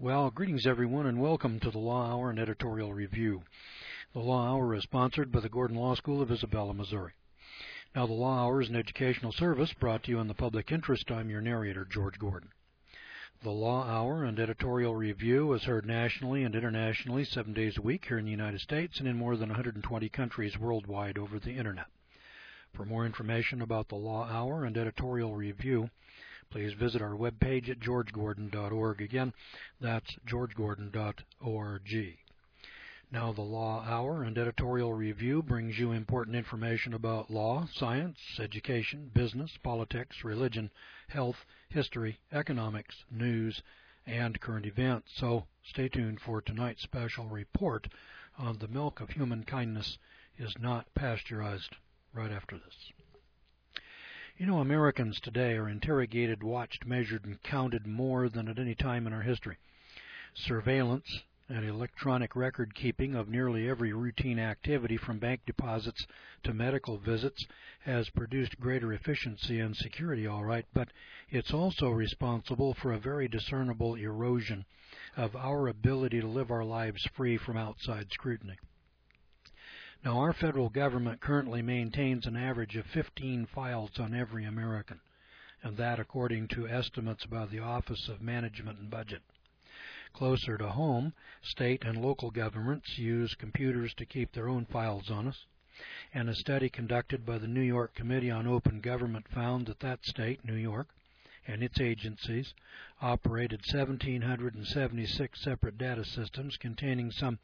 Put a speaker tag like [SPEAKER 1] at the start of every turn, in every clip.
[SPEAKER 1] Well, greetings everyone and welcome to the Law Hour and Editorial Review. The Law Hour is sponsored by the Gordon Law School of Isabella, Missouri. Now, the Law Hour is an educational service brought to you in the public interest. I'm your narrator, George Gordon. The Law Hour and Editorial Review is heard nationally and internationally 7 days a week here in the United States and in more than 120 countries worldwide over the Internet. For more information about the Law Hour and Editorial Review, please visit our webpage at georgegordon.org. Again, that's georgegordon.org. Now, the Law Hour and Editorial Review brings you important information about law, science, education, business, politics, religion, health, history, economics, news, and current events. So stay tuned for tonight's special report on the milk of human kindness is not pasteurized right after this. You know, Americans today are interrogated, watched, measured, and counted more than at any time in our history. Surveillance and electronic record keeping of nearly every routine activity from bank deposits to medical visits has produced greater efficiency and security, all right, but it's also responsible for a very discernible erosion of our ability to live our lives free from outside scrutiny. Now, our federal government currently maintains an average of 15 files on every American, and that according to estimates by the Office of Management and Budget. Closer to home, state and local governments use computers to keep their own files on us, and a study conducted by the New York Committee on Open Government found that that state, New York, and its agencies operated 1,776 separate data systems containing some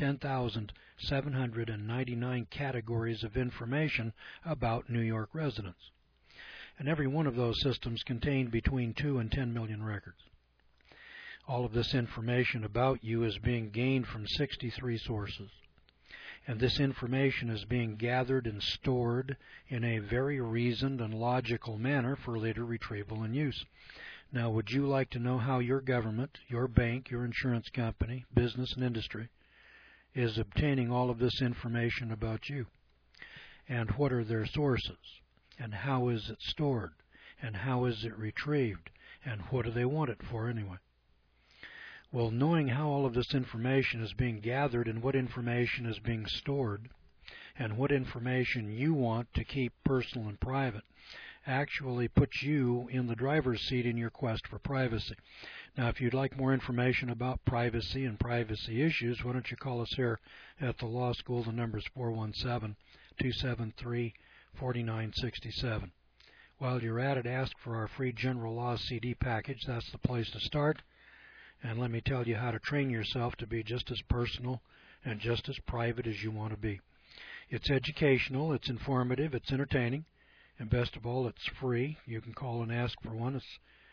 [SPEAKER 1] 10,799 categories of information about New York residents. And every one of those systems contained between 2 and 10 million records. All of this information about you is being gained from 63 sources. And this information is being gathered and stored in a very reasoned and logical manner for later retrieval and use. Now, would you like to know how your government, your bank, your insurance company, business and industry is obtaining all of this information about you? And what are their sources? And how is it stored? And how is it retrieved? And what do they want it for anyway? Well, knowing how all of this information is being gathered and what information is being stored and what information you want to keep personal and private actually puts you in the driver's seat in your quest for privacy. Now, if you'd like more information about privacy and privacy issues, why don't you call us here at the law school. The number is 417-273-4967. While you're at it, ask for our free General Law CD package. That's the place to start. And let me tell you how to train yourself to be just as personal and just as private as you want to be. It's educational, it's informative, it's entertaining, and best of all, it's free. You can call and ask for one. It's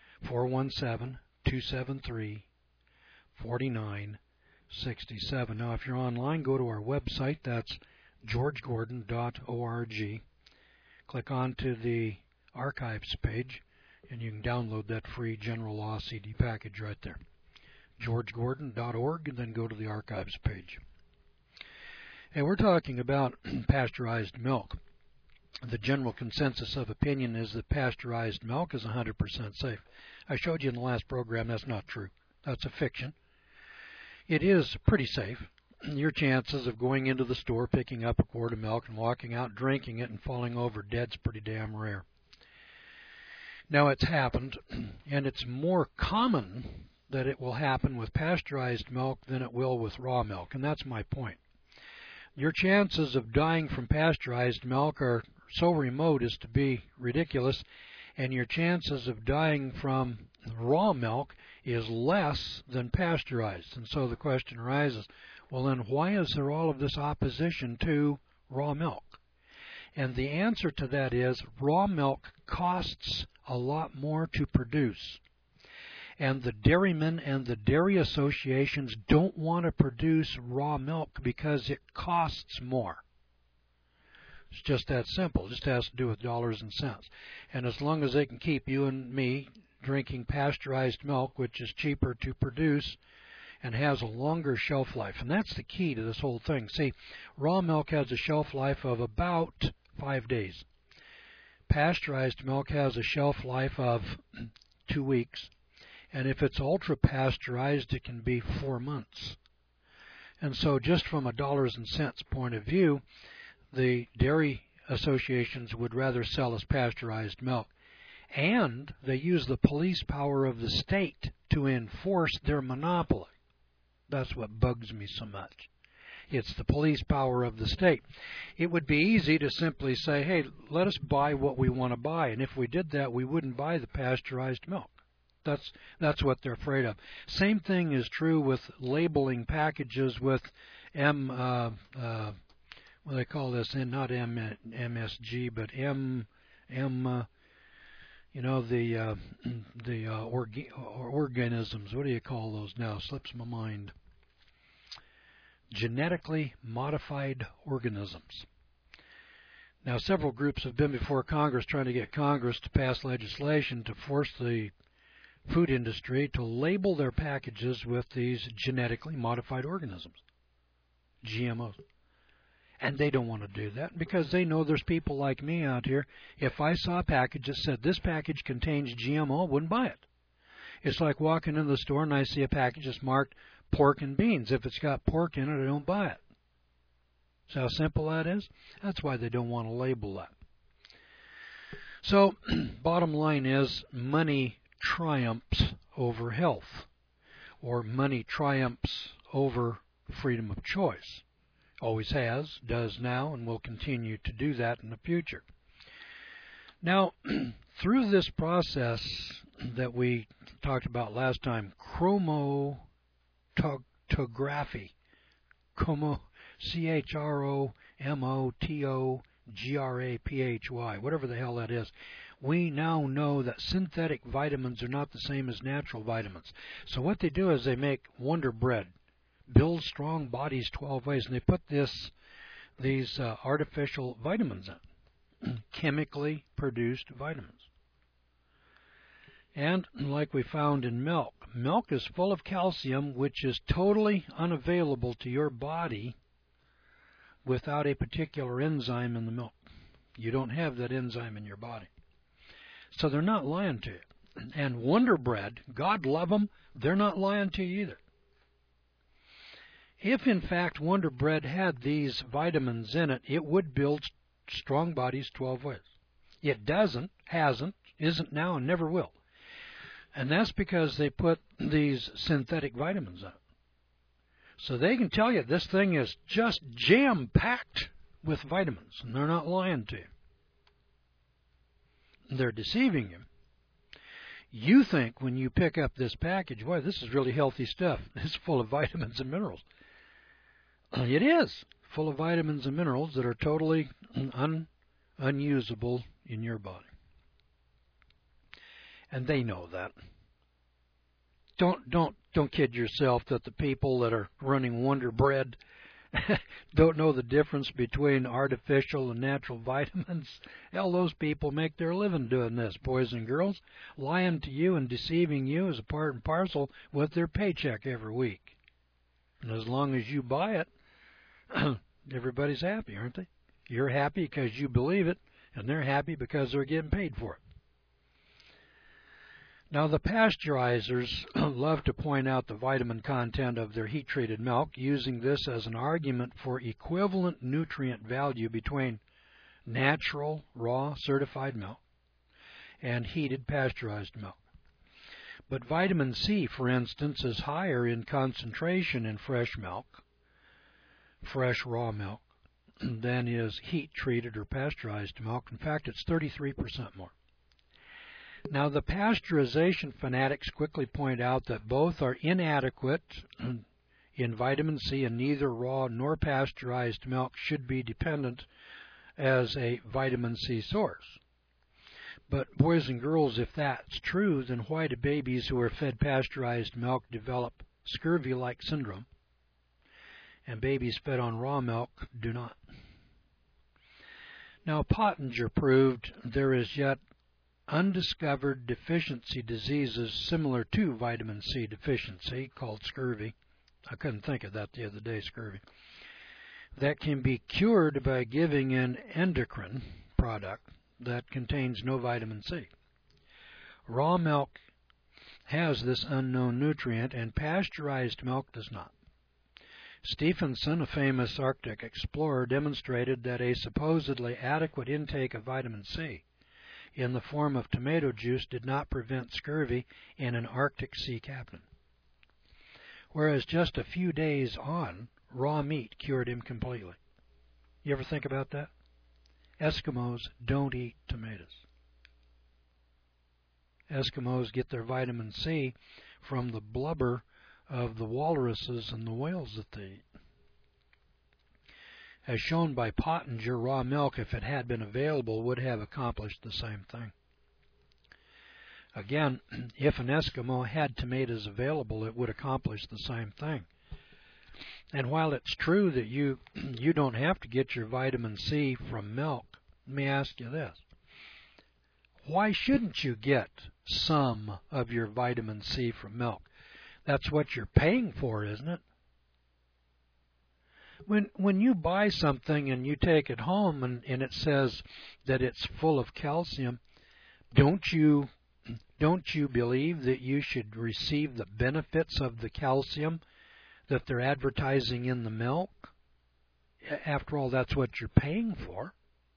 [SPEAKER 1] 417-273-4967. Now, if you're online, go to our website. That's georgegordon.org. Click onto the archives page, and you can download that free General Law CD package right there. georgegordon.org, and then go to the archives page. And we're talking about pasteurized milk. The general consensus of opinion is that pasteurized milk is 100% safe. I showed you in the last program that's not true. That's a fiction. It is pretty safe. Your chances of going into the store, picking up a quart of milk, and walking out, drinking it, and falling over dead is pretty damn rare. Now, it's happened, and it's more common that it will happen with pasteurized milk than it will with raw milk, and that's my point. Your chances of dying from pasteurized milk are so remote as to be ridiculous, and your chances of dying from raw milk is less than pasteurized. And so the question arises, well then why is there all of this opposition to raw milk? And the answer to that is raw milk costs a lot more to produce. And the dairymen and the dairy associations don't want to produce raw milk because it costs more. It's just that simple. It just has to do with dollars and cents. And as long as they can keep you and me drinking pasteurized milk, which is cheaper to produce and has a longer shelf life, and that's the key to this whole thing. See, raw milk has a shelf life of about 5 days. Pasteurized milk has a shelf life of 2 weeks. And if it's ultra pasteurized, it can be 4 months. And so just from a dollars and cents point of view, the dairy associations would rather sell us pasteurized milk. And they use the police power of the state to enforce their monopoly. That's what bugs me so much. It's the police power of the state. It would be easy to simply say, hey, let us buy what we want to buy. And if we did that, we wouldn't buy the pasteurized milk. That's what they're afraid of. Same thing is true with labeling packages with what do they call this? Not MSG, but organisms. What do you call those now? Slips my mind. Genetically modified organisms. Now, several groups have been before Congress trying to get Congress to pass legislation to force the food industry to label their packages with these genetically modified organisms, GMOs. And they don't want to do that because they know there's people like me out here. If I saw a package that said this package contains GMO, I wouldn't buy it. It's like walking in the store and I see a package that's marked pork and beans. If it's got pork in it, I don't buy it. See how simple that is? That's why they don't want to label that. So, bottom line is, money triumphs over health, or money triumphs over freedom of choice. Always has, does now, and will continue to do that in the future. Now, through this process that we talked about last time, chromatography, CHROMOTOGRAPHY, whatever the hell that is, we now know that synthetic vitamins are not the same as natural vitamins. So what they do is they make Wonder Bread, build strong bodies 12 ways, and they put these artificial vitamins in, chemically produced vitamins. And like we found in milk, milk is full of calcium, which is totally unavailable to your body without a particular enzyme in the milk. You don't have that enzyme in your body. So they're not lying to you. And Wonder Bread, God love them, they're not lying to you either. If, in fact, Wonder Bread had these vitamins in it, it would build strong bodies 12 ways. It doesn't, hasn't, isn't now, and never will. And that's because they put these synthetic vitamins in it. So they can tell you this thing is just jam-packed with vitamins, and they're not lying to you. They're deceiving you. You think when you pick up this package, boy, this is really healthy stuff. It's full of vitamins and minerals. It is full of vitamins and minerals that are totally unusable in your body. And they know that. Don't kid yourself that the people that are running Wonder Bread don't know the difference between artificial and natural vitamins. Hell, those people make their living doing this, boys and girls. Lying to you and deceiving you is a part and parcel with their paycheck every week. And as long as you buy it, everybody's happy, aren't they? You're happy because you believe it, and they're happy because they're getting paid for it. Now, the pasteurizers love to point out the vitamin content of their heat-treated milk, using this as an argument for equivalent nutrient value between natural, raw, certified milk and heated pasteurized milk. But vitamin C, for instance, is higher in concentration in fresh milk, fresh raw milk, than is heat-treated or pasteurized milk. In fact, it's 33% more. Now, the pasteurization fanatics quickly point out that both are inadequate in vitamin C, and neither raw nor pasteurized milk should be dependent as a vitamin C source. But boys and girls, if that's true, then why do babies who are fed pasteurized milk develop scurvy-like syndrome, and babies fed on raw milk do not? Now, Pottinger proved there is yet undiscovered deficiency diseases similar to vitamin C deficiency, called scurvy. I couldn't think of that the other day, scurvy. That can be cured by giving an endocrine product that contains no vitamin C. Raw milk has this unknown nutrient, and pasteurized milk does not. Stephenson, a famous Arctic explorer, demonstrated that a supposedly adequate intake of vitamin C in the form of tomato juice did not prevent scurvy in an Arctic sea captain, whereas just a few days on, raw meat cured him completely. You ever think about that? Eskimos don't eat tomatoes. Eskimos get their vitamin C from the blubber of the walruses and the whales that they eat. As shown by Pottinger, raw milk, if it had been available, would have accomplished the same thing. Again, if an Eskimo had tomatoes available, it would accomplish the same thing. And while it's true that you don't have to get your vitamin C from milk, let me ask you this. Why shouldn't you get some of your vitamin C from milk? That's what you're paying for, isn't it? When you buy something and you take it home and it says that it's full of calcium, don't you believe that you should receive the benefits of the calcium that they're advertising in the milk? After all, that's what you're paying for.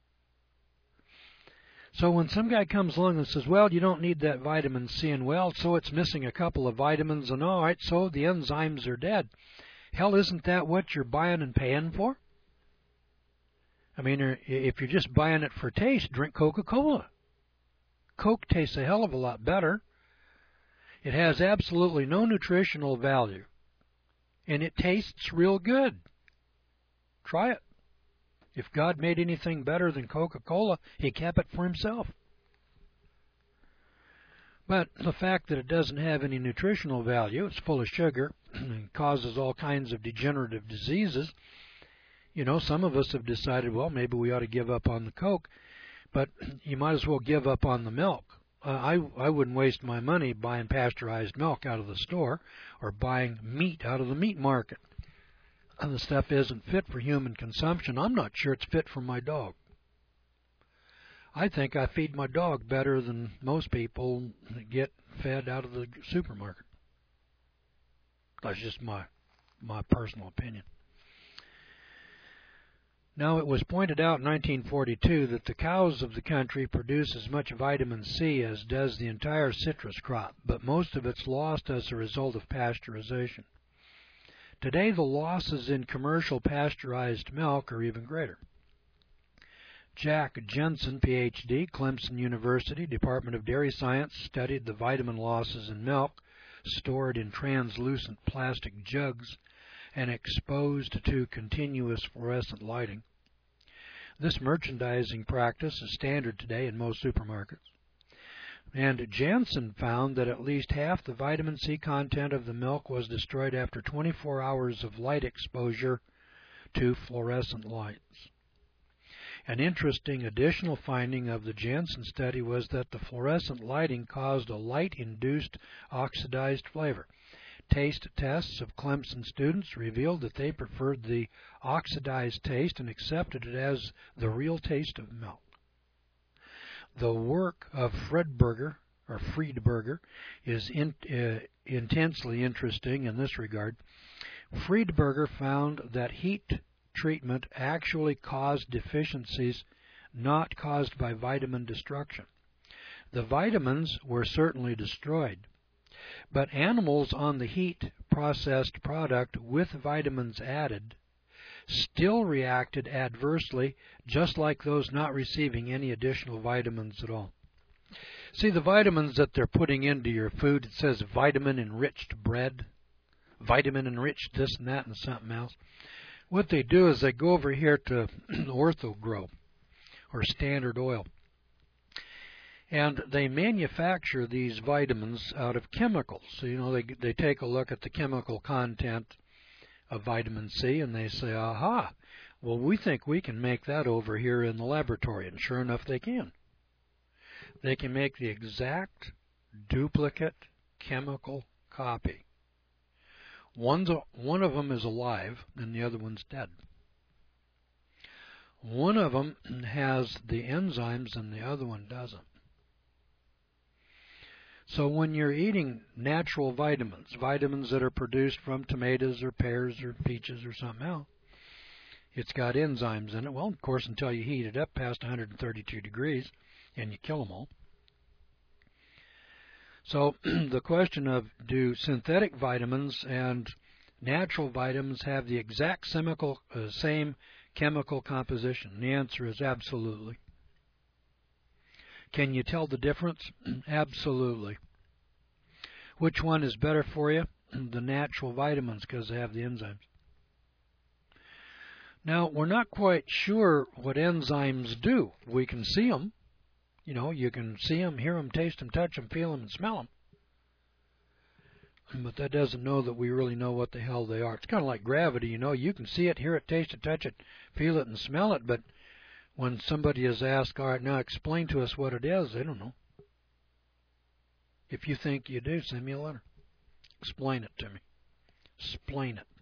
[SPEAKER 1] So when some guy comes along and says, well, you don't need that vitamin C, and well, so it's missing a couple of vitamins, and all right, so the enzymes are dead. Hell, isn't that what you're buying and paying for? I mean, if you're just buying it for taste, drink Coca-Cola. Coke tastes a hell of a lot better. It has absolutely no nutritional value, and it tastes real good. Try it. If God made anything better than Coca-Cola, He kept it for Himself. But the fact that it doesn't have any nutritional value, it's full of sugar, and causes all kinds of degenerative diseases, some of us have decided, well, maybe we ought to give up on the Coke, but you might as well give up on the milk. I wouldn't waste my money buying pasteurized milk out of the store or buying meat out of the meat market. The stuff isn't fit for human consumption. I'm not sure it's fit for my dog. I think I feed my dog better than most people that get fed out of the supermarket. That's just my personal opinion. Now, it was pointed out in 1942 that the cows of the country produce as much vitamin C as does the entire citrus crop, but most of it's lost as a result of pasteurization. Today, the losses in commercial pasteurized milk are even greater. Jack Jensen, Ph.D., Clemson University, Department of Dairy Science, studied the vitamin losses in milk stored in translucent plastic jugs and exposed to continuous fluorescent lighting. This merchandising practice is standard today in most supermarkets. And Jansen found that at least half the vitamin C content of the milk was destroyed after 24 hours of light exposure to fluorescent lights. An interesting additional finding of the Jansen study was that the fluorescent lighting caused a light-induced oxidized flavor. Taste tests of Clemson students revealed that they preferred the oxidized taste and accepted it as the real taste of milk. The work of Friedberger is intensely interesting in this regard. Friedberger found that heat treatment actually caused deficiencies not caused by vitamin destruction. The vitamins were certainly destroyed, but animals on the heat-processed product with vitamins added still reacted adversely, just like those not receiving any additional vitamins at all. See, the vitamins that they're putting into your food, it says vitamin-enriched bread, vitamin-enriched this and that and something else. What they do is they go over here to Ortho-Gro or Standard Oil, and they manufacture these vitamins out of chemicals. So, they take a look at the chemical content of vitamin C, and they say, aha, well, we think we can make that over here in the laboratory. And sure enough, they can. They can make the exact duplicate chemical copy. One of them is alive, and the other one's dead. One of them has the enzymes, and the other one doesn't. So when you're eating natural vitamins, vitamins that are produced from tomatoes or pears or peaches or something else, it's got enzymes in it. Well, of course, until you heat it up past 132 degrees and you kill them all. So the question of, do synthetic vitamins and natural vitamins have the exact same chemical composition? The answer is absolutely. Can you tell the difference? Absolutely. Which one is better for you? The natural vitamins, because they have the enzymes. Now, we're not quite sure what enzymes do. We can see them. You know, you can see them, hear them, taste them, touch them, feel them, and smell them. But that doesn't know that we really know what the hell they are. It's kind of like gravity, you know. You can see it, hear it, taste it, touch it, feel it, and smell it, but when somebody is asked, all right, now explain to us what it is, they don't know. If you think you do, send me a letter. Explain it to me. Explain it.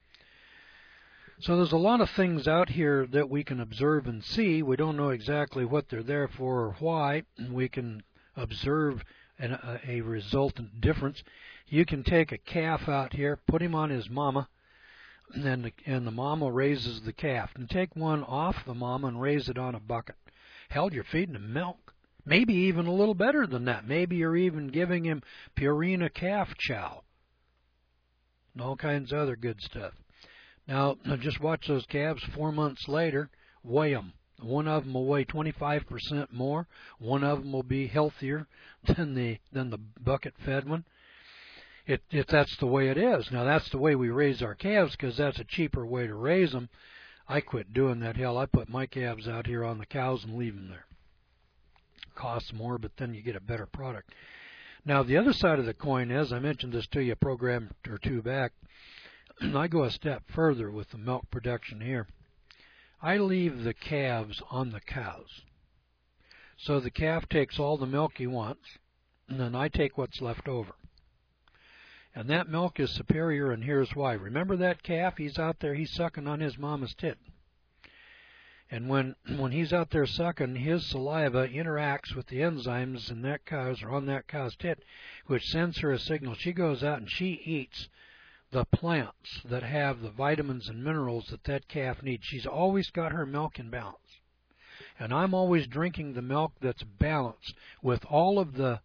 [SPEAKER 1] So there's a lot of things out here that we can observe and see. We don't know exactly what they're there for or why. We can observe a resultant difference. You can take a calf out here, put him on his mama, and the mama raises the calf. And take one off the mama and raise it on a bucket. Hell, you're feeding him milk. Maybe even a little better than that. Maybe you're even giving him Purina calf chow. And all kinds of other good stuff. Now, just watch those calves 4 months later, weigh them. One of them will weigh 25% more. One of them will be healthier than the bucket-fed one. That's the way it is. Now, that's the way we raise our calves because that's a cheaper way to raise them. I quit doing that. Hell, I put my calves out here on the cows and leave them there. Costs more, but then you get a better product. Now, the other side of the coin is, I mentioned this to you a program or two back, I go a step further with the milk production here. I leave the calves on the cows. So the calf takes all the milk he wants, and then I take what's left over. And that milk is superior, and here's why. Remember that calf? He's out there, he's sucking on his mama's tit. And when he's out there sucking, his saliva interacts with the enzymes in that cow's or on that cow's tit, which sends her a signal. She goes out and she eats the plants that have the vitamins and minerals that calf needs. She's always got her milk in balance. And I'm always drinking the milk that's balanced with all of the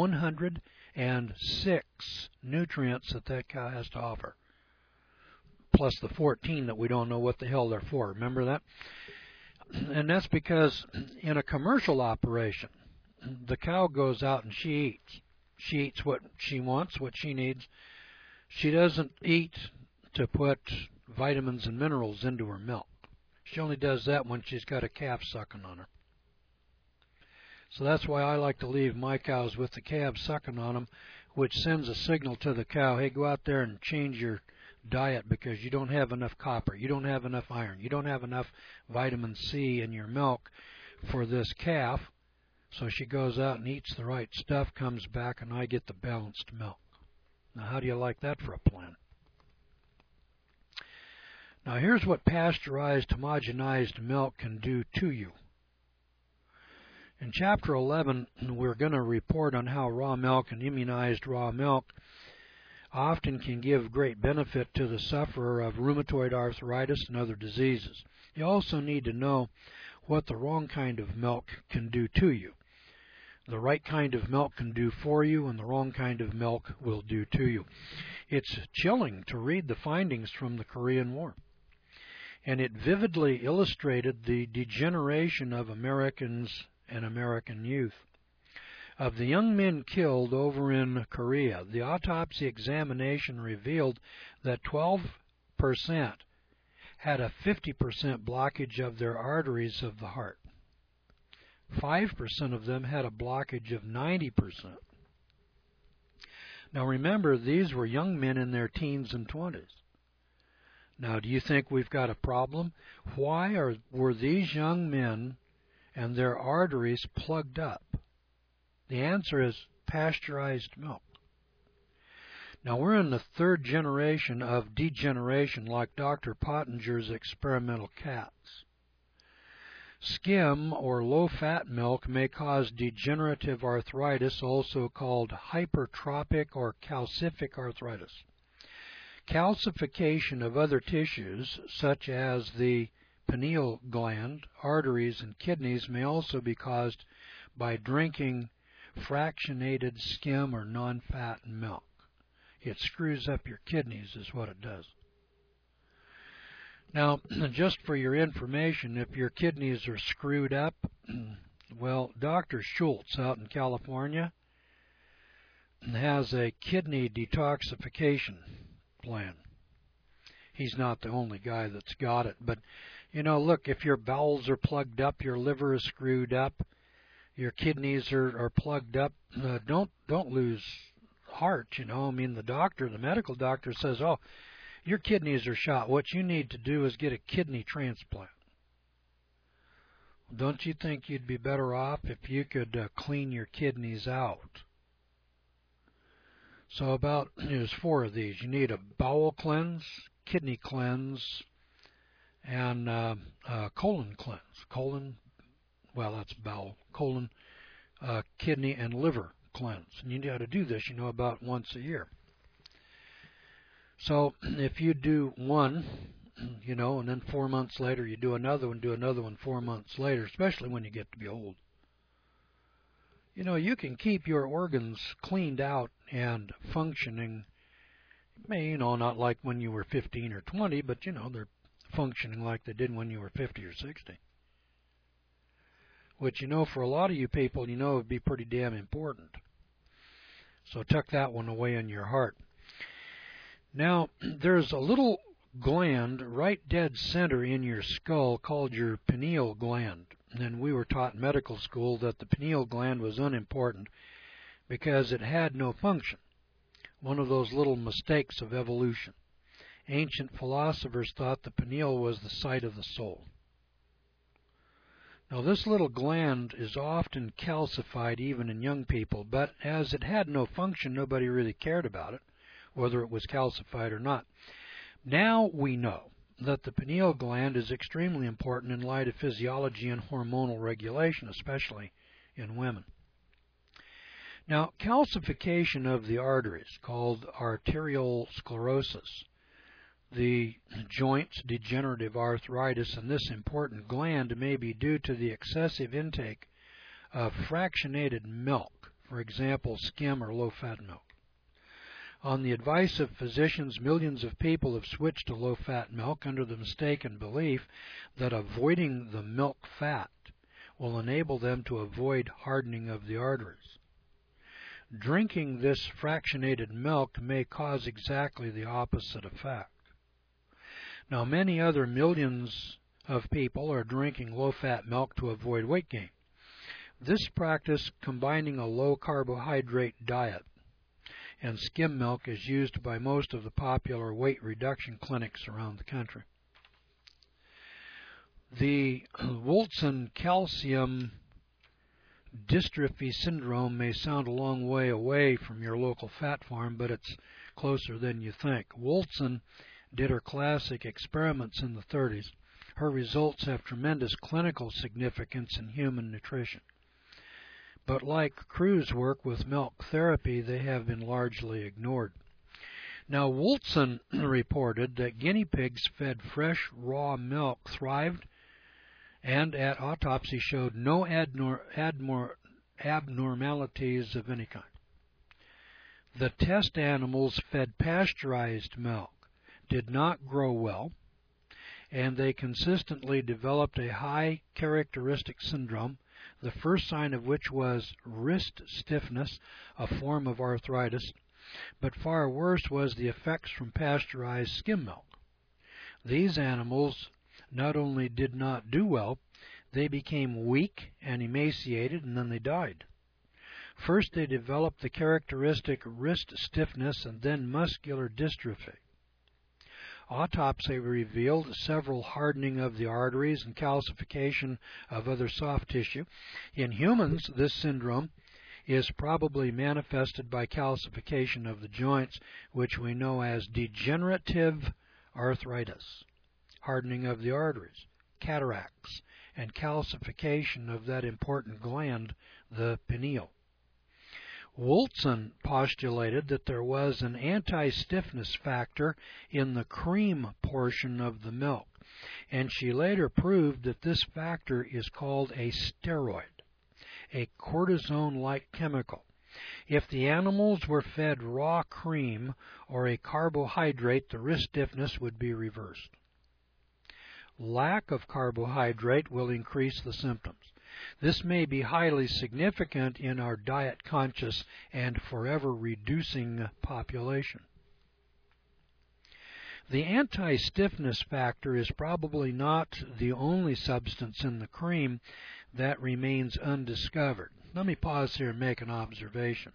[SPEAKER 1] 106 nutrients that cow has to offer, plus the 14 that we don't know what the hell they're for. Remember that? And that's because in a commercial operation, the cow goes out and she eats. She eats what she wants, what she needs. She doesn't eat to put vitamins and minerals into her milk. She only does that when she's got a calf sucking on her. So that's why I like to leave my cows with the calves sucking on them, which sends a signal to the cow, hey, go out there and change your diet because you don't have enough copper, you don't have enough iron, you don't have enough vitamin C in your milk for this calf. So she goes out and eats the right stuff, comes back, and I get the balanced milk. Now, how do you like that for a plan? Now, here's what pasteurized, homogenized milk can do to you. In Chapter 11, we're going to report on how raw milk and immunized raw milk often can give great benefit to the sufferer of rheumatoid arthritis and other diseases. You also need to know what the wrong kind of milk can do to you. The right kind of milk can do for you, and the wrong kind of milk will do to you. It's chilling to read the findings from the Korean War. And it vividly illustrated the degeneration of Americans and American youth. Of the young men killed over in Korea, the autopsy examination revealed that 12% had a 50% blockage of their arteries of the heart. 5% of them had a blockage of 90%. Now remember, these were young men in their teens and 20s. Now, do you think we've got a problem? Why were these young men and their arteries plugged up? The answer is pasteurized milk. Now, we're in the third generation of degeneration like Dr. Pottinger's experimental cats. Skim or low-fat milk may cause degenerative arthritis, also called hypertrophic or calcific arthritis. Calcification of other tissues, such as the pineal gland, arteries, and kidneys, may also be caused by drinking fractionated skim or non-fat milk. It screws up your kidneys is what it does. Now, just for your information, if your kidneys are screwed up, well, Dr. Schultz out in California has a kidney detoxification plan. He's not the only guy that's got it, but look, if your bowels are plugged up, your liver is screwed up, your kidneys are plugged up, don't lose heart. The medical doctor says, oh, your kidneys are shot. What you need to do is get a kidney transplant. Don't you think you'd be better off if you could clean your kidneys out? So there's 4 of these. You need a bowel cleanse, kidney cleanse, and colon cleanse. That's bowel. Colon, kidney, and liver cleanse. And you got to do this, about once a year. So if you do one, and then 4 months later you do another one 4 months later, especially when you get to be old, you can keep your organs cleaned out and functioning, not like when you were 15 or 20, but, they're functioning like they did when you were 50 or 60. Which, for a lot of you people, would be pretty damn important. So tuck that one away in your heart. Now, there's a little gland right dead center in your skull called your pineal gland. And we were taught in medical school that the pineal gland was unimportant because it had no function. One of those little mistakes of evolution. Ancient philosophers thought the pineal was the site of the soul. Now, this little gland is often calcified even in young people, but as it had no function, nobody really cared about it, whether it was calcified or not. Now we know that the pineal gland is extremely important in light of physiology and hormonal regulation, especially in women. Now, calcification of the arteries, called arterial sclerosis, the joints, degenerative arthritis, and this important gland may be due to the excessive intake of fractionated milk, for example, skim or low-fat milk. On the advice of physicians, millions of people have switched to low-fat milk under the mistaken belief that avoiding the milk fat will enable them to avoid hardening of the arteries. Drinking this fractionated milk may cause exactly the opposite effect. Now, many other millions of people are drinking low-fat milk to avoid weight gain. This practice, combining a low-carbohydrate diet and skim milk, is used by most of the popular weight reduction clinics around the country. The Wilson calcium dystrophy syndrome may sound a long way away from your local fat farm, but it's closer than you think. Wilson did her classic experiments in the 30s. Her results have tremendous clinical significance in human nutrition. But like Crew's work with milk therapy, they have been largely ignored. Now, Wilson reported that guinea pigs fed fresh, raw milk thrived and at autopsy showed no abnormalities of any kind. The test animals fed pasteurized milk did not grow well, and they consistently developed a high characteristic syndrome, the first sign of which was wrist stiffness, a form of arthritis, but far worse was the effects from pasteurized skim milk. These animals not only did not do well, they became weak and emaciated, and then they died. First, they developed the characteristic wrist stiffness and then muscular dystrophy. Autopsy revealed several hardening of the arteries and calcification of other soft tissue. In humans, this syndrome is probably manifested by calcification of the joints, which we know as degenerative arthritis, hardening of the arteries. cataracts and calcification of that important gland, the pineal. Woolson postulated that there was an anti-stiffness factor in the cream portion of the milk, and she later proved that this factor is called a steroid, a cortisone-like chemical. If the animals were fed raw cream or a carbohydrate, the wrist stiffness would be reversed. Lack of carbohydrate will increase the symptoms. This may be highly significant in our diet-conscious and forever reducing population. The anti-stiffness factor is probably not the only substance in the cream that remains undiscovered. Let me pause here and make an observation.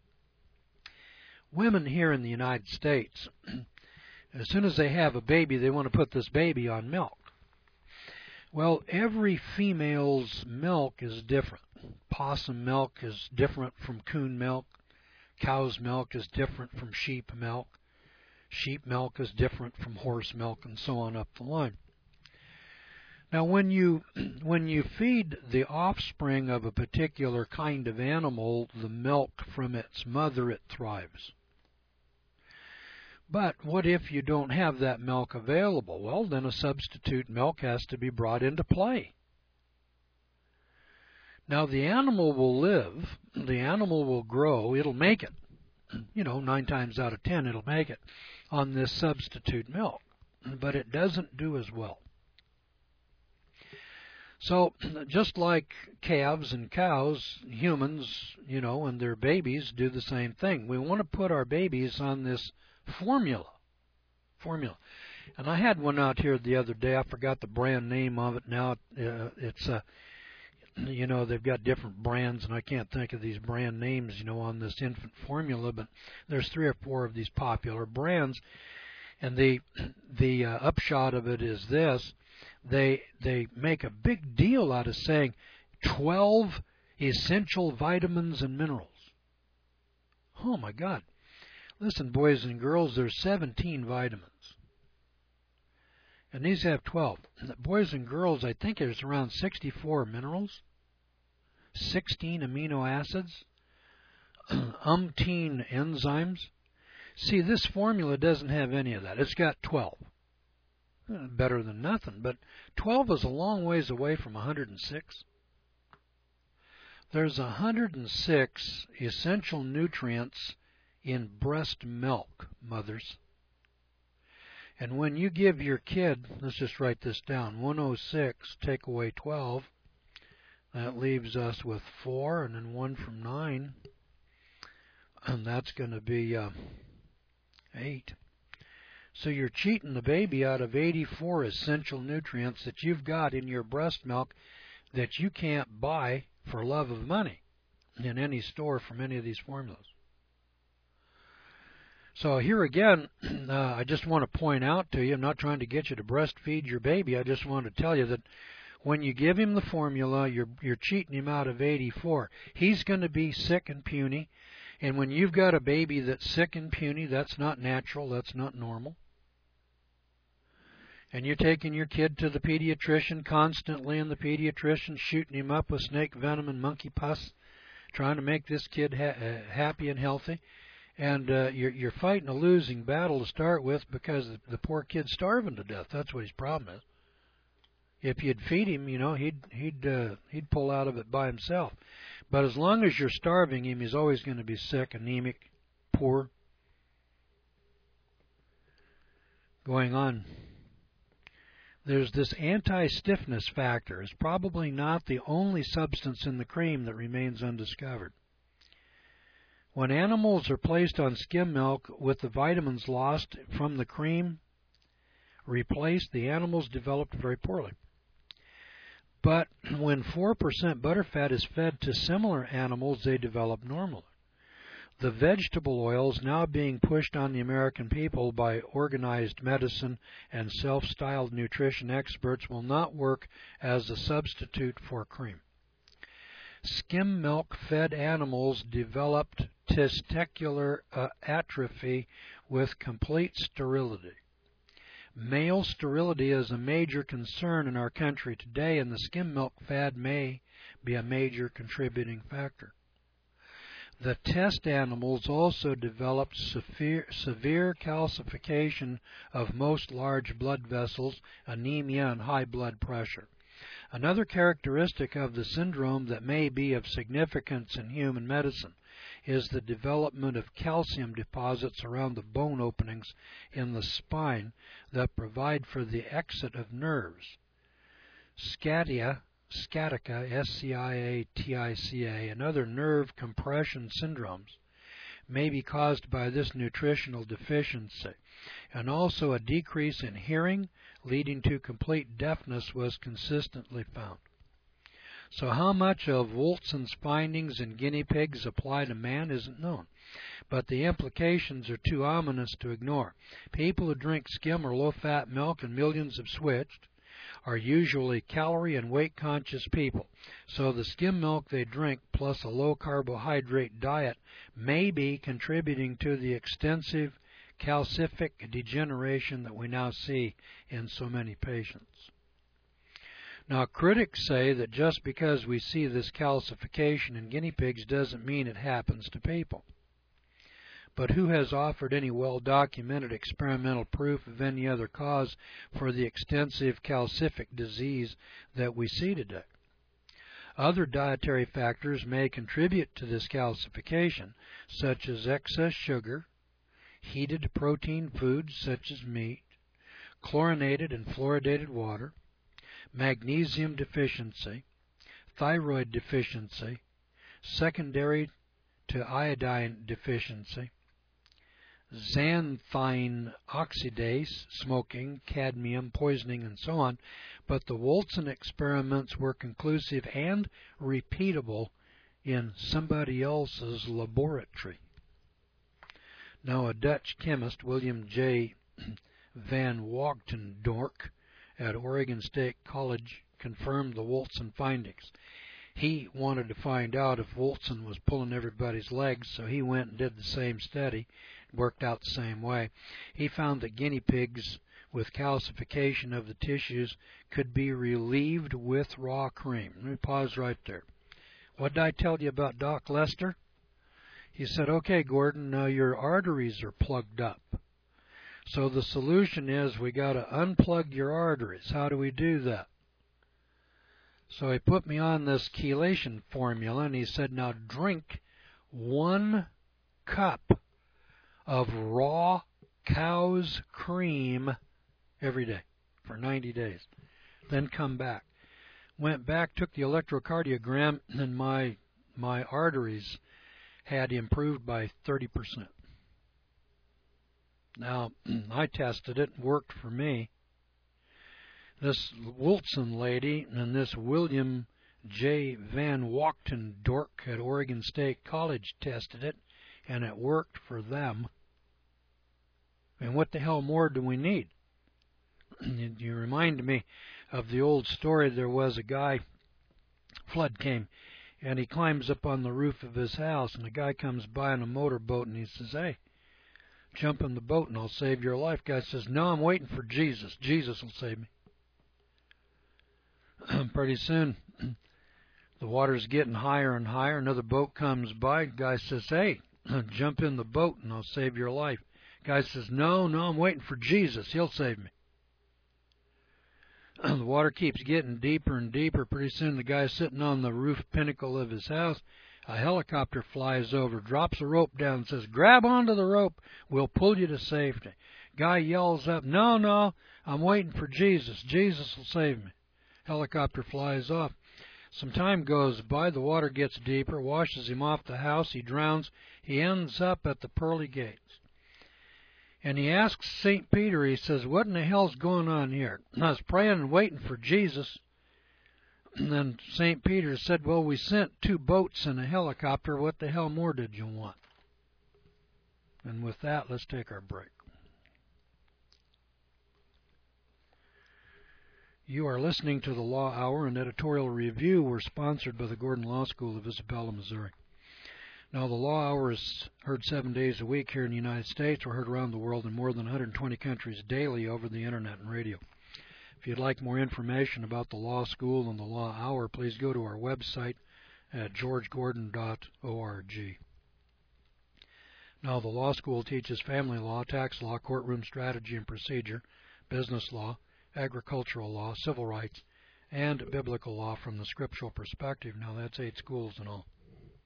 [SPEAKER 1] Women here in the United States, as soon as they have a baby, they want to put this baby on milk. Well, every female's milk is different. Possum milk is different from coon milk. Cow's milk is different from sheep milk. Sheep milk is different from horse milk, and so on up the line. Now, when you feed the offspring of a particular kind of animal the milk from its mother, it thrives. But what if you don't have that milk available? Well, then a substitute milk has to be brought into play. Now, the animal will live, the animal will grow, it'll make it. 9 times out of 10 it'll make it on this substitute milk, but it doesn't do as well. So, just like calves and cows, humans, and their babies do the same thing. We want to put our babies on this formula. And I had one out here the other day. I forgot the brand name of it now. It's they've got different brands, and I can't think of these brand names, on this infant formula, but there's 3 or 4 of these popular brands. And the upshot of it is this. They make a big deal out of saying 12 essential vitamins and minerals. Oh, my God. Listen, boys and girls, there's 17 vitamins. And these have 12. Boys and girls, I think there's around 64 minerals, 16 amino acids, umpteen enzymes. See, this formula doesn't have any of that. It's got 12. Better than nothing, but 12 is a long ways away from 106. There's 106 essential nutrients in breast milk, mothers. And when you give your kid, let's just write this down, 106, take away 12, that leaves us with 4, and then 1 from 9, and that's going to be 8. So you're cheating the baby out of 84 essential nutrients that you've got in your breast milk that you can't buy for love of money in any store from any of these formulas. So here again, I just want to point out to you, I'm not trying to get you to breastfeed your baby. I just want to tell you that when you give him the formula, you're cheating him out of 84. He's going to be sick and puny. And when you've got a baby that's sick and puny, that's not natural, that's not normal. And you're taking your kid to the pediatrician constantly, and the pediatrician's shooting him up with snake venom and monkey pus, trying to make this kid happy and healthy. And you're fighting a losing battle to start with because the poor kid's starving to death. That's what his problem is. If you'd feed him, he'd pull out of it by himself. But as long as you're starving him, he's always going to be sick, anemic, poor. Going on. There's this anti-stiffness factor. It's probably not the only substance in the cream that remains undiscovered. When animals are placed on skim milk with the vitamins lost from the cream replaced, the animals developed very poorly. But when 4% butterfat is fed to similar animals, they develop normally. The vegetable oils now being pushed on the American people by organized medicine and self-styled nutrition experts will not work as a substitute for cream. Skim milk-fed animals developed testicular atrophy with complete sterility. Male sterility is a major concern in our country today, and the skim milk fad may be a major contributing factor. The test animals also developed severe calcification of most large blood vessels, anemia, and high blood pressure. Another characteristic of the syndrome that may be of significance in human medicine is the development of calcium deposits around the bone openings in the spine that provide for the exit of nerves. Sciatica, S-C-I-A-T-I-C-A, and other nerve compression syndromes may be caused by this nutritional deficiency, and also a decrease in hearing leading to complete deafness was consistently found. So how much of Wolfson's findings in guinea pigs apply to man isn't known, but the implications are too ominous to ignore. People who drink skim or low-fat milk, and millions have switched, are usually calorie and weight-conscious people. So the skim milk they drink plus a low-carbohydrate diet may be contributing to the extensive calcific degeneration that we now see in so many patients. Now, critics say that just because we see this calcification in guinea pigs doesn't mean it happens to people. But who has offered any well-documented experimental proof of any other cause for the extensive calcific disease that we see today? Other dietary factors may contribute to this calcification, such as excess sugar, heated protein foods such as meat, chlorinated and fluoridated water, magnesium deficiency, thyroid deficiency, secondary to iodine deficiency, xanthine oxidase, smoking, cadmium, poisoning, and so on, but the Wolfson experiments were conclusive and repeatable in somebody else's laboratory. Now, a Dutch chemist, William J. van Wachtendorp, at Oregon State College, confirmed the Wolfson findings. He wanted to find out if Wolfson was pulling everybody's legs, so he went and did the same study. It worked out the same way. He found that guinea pigs with calcification of the tissues could be relieved with raw cream. Let me pause right there. What did I tell you about Doc Lester? He said, okay, Gordon, now your arteries are plugged up. So the solution is we got to unplug your arteries. How do we do that? So he put me on this chelation formula, and he said, now drink 1 cup of raw cow's cream every day for 90 days. Then come back. Went back, took the electrocardiogram, and my arteries had improved by 30%. Now, I tested it, worked for me. This Wolfson lady and this William J. van Wachtendorp at Oregon State College tested it, and it worked for them. And what the hell more do we need? You remind me of the old story. There was a guy, flood came, and he climbs up on the roof of his house, and a guy comes by on a motorboat, and he says, hey, jump in the boat and I'll save your life. Guy says, no, I'm waiting for Jesus. Jesus will save me. Pretty soon, the water's getting higher and higher. Another boat comes by. Guy says, hey, jump in the boat and I'll save your life. Guy says, no, I'm waiting for Jesus. He'll save me. The water keeps getting deeper and deeper. Pretty soon, the guy's sitting on the roof pinnacle of his house. A helicopter flies over, drops a rope down, and says, grab onto the rope. We'll pull you to safety. Guy yells up, no, I'm waiting for Jesus. Jesus will save me. Helicopter flies off. Some time goes by. The water gets deeper, washes him off the house. He drowns. He ends up at the pearly gates. And he asks St. Peter, he says, what in the hell's going on here? I was praying and waiting for Jesus. And then St. Peter said, well, we sent 2 boats and a helicopter. What the hell more did you want? And with that, let's take our break. You are listening to the Law Hour and Editorial Review. We're sponsored by the Gordon Law School of Isabella, Missouri. Now, the Law Hour is heard 7 days a week here in the United States. We're heard around the world in more than 120 countries daily over the Internet and radio. If you'd like more information about the Law School and the Law Hour, please go to our website at georgegordon.org. Now, the Law School teaches family law, tax law, courtroom strategy and procedure, business law, agricultural law, civil rights, and biblical law from the scriptural perspective. Now, that's 8 schools in all.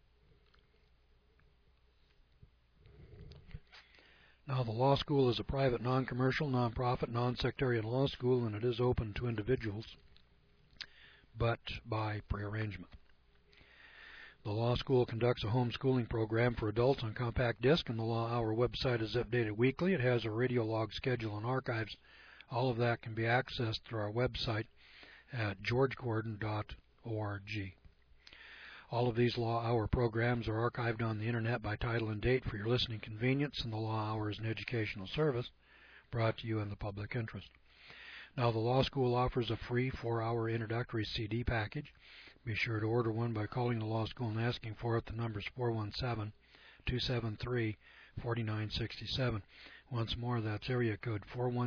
[SPEAKER 1] Now, the law school is a private, non-commercial, non-profit, non-sectarian law school, and it is open to individuals, but by prearrangement. The law school conducts a homeschooling program for adults on compact disc, and the Law Hour website is updated weekly. It has a radio log schedule and archives. All of that can be accessed through our website at georgegordon.org. All of these Law Hour programs are archived on the Internet by title and date for your listening convenience, and the Law Hour is an educational service brought to you in the public interest. Now, the Law School offers a free 4-hour introductory CD package. Be sure to order one by calling the Law School and asking for it. The number is 417-273-4967. Once more, that's area code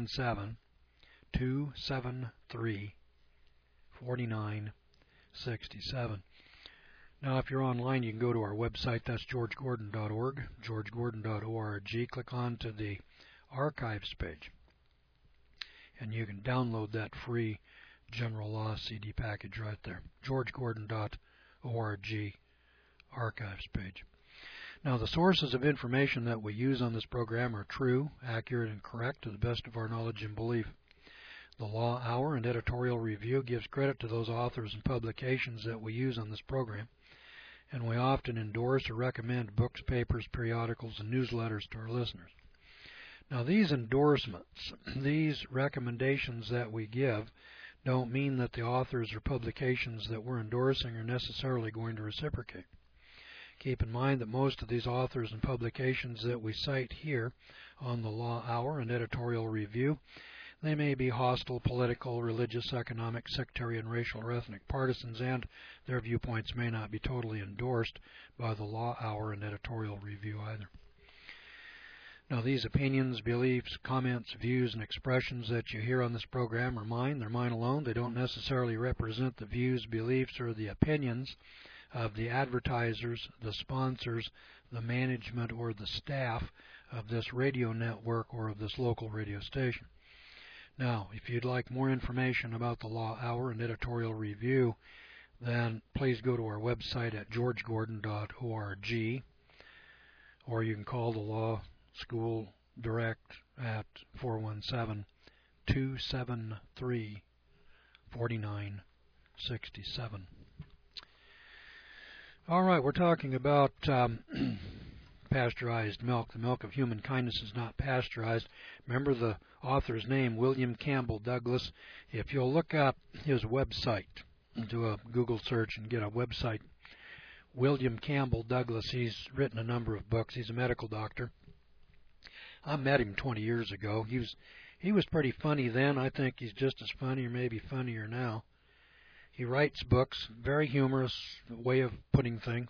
[SPEAKER 1] 417-273-4967. Now, if you're online, you can go to our website. That's georgegordon.org, georgegordon.org. Click on to the archives page, and you can download that free General Law CD package right there, georgegordon.org archives page. Now, the sources of information that we use on this program are true, accurate, and correct to the best of our knowledge and belief. The Law Hour and editorial review gives credit to those authors and publications that we use on this program, and we often endorse or recommend books, papers, periodicals, and newsletters to our listeners. Now, these endorsements, these recommendations that we give, don't mean that the authors or publications that we're endorsing are necessarily going to reciprocate. Keep in mind that most of these authors and publications that we cite here on the Law Hour and editorial review, they may be hostile, political, religious, economic, sectarian, racial, or ethnic partisans, and their viewpoints may not be totally endorsed by the Law Hour and editorial review either. Now, these opinions, beliefs, comments, views, and expressions that you hear on this program are mine. They're mine alone. They don't necessarily represent the views, beliefs, or the opinions of the advertisers, the sponsors, the management, or the staff of this radio network or of this local radio station. Now, if you'd like more information about the Law Hour and editorial review, then please go to our website at georgegordon.org, or you can call the Law School direct at 417-273-4967. All right, we're talking about pasteurized milk. The milk of human kindness is not pasteurized. Remember the author's name, William Campbell Douglas. If you'll look up his website, do a Google search and get a website, William Campbell Douglas, he's written a number of books. He's a medical doctor. I met him 20 years ago. He was pretty funny then. I think he's just as funny or maybe funnier now. He writes books, very humorous way of putting things.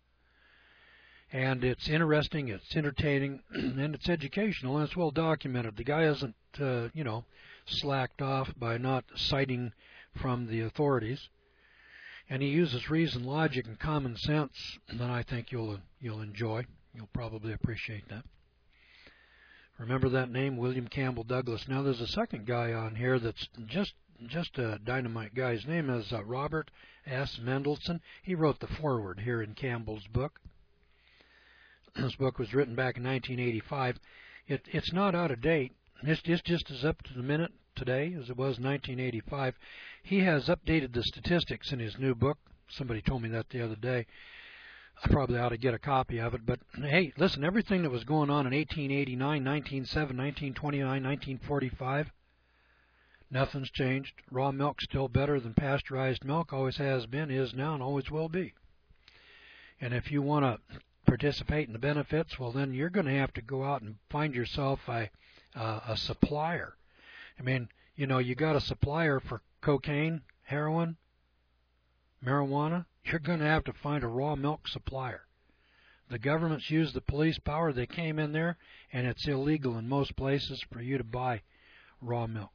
[SPEAKER 1] And it's interesting, it's entertaining, and it's educational, and it's well documented. The guy hasn't, slacked off by not citing from the authorities. And he uses reason, logic, and common sense that I think you'll enjoy. You'll probably appreciate that. Remember that name, William Campbell Douglas. Now, there's a second guy on here that's just a dynamite guy. His name is Robert S. Mendelsohn. He wrote the foreword here in Campbell's book. This book was written back in 1985. It's not out of date. It's just as up to the minute today as it was in 1985. He has updated the statistics in his new book. Somebody told me that the other day. I probably ought to get a copy of it. But, hey, listen, everything that was going on in 1889, 1907, 1929, 1945, nothing's changed. Raw milk's still better than pasteurized milk. Always has been, is now, and always will be. And if you want to participate in the benefits, well, then you're going to have to go out and find yourself a supplier. I mean, you got a supplier for cocaine, heroin, marijuana. You're going to have to find a raw milk supplier. The government's used the police power. They came in there, and it's illegal in most places for you to buy raw milk.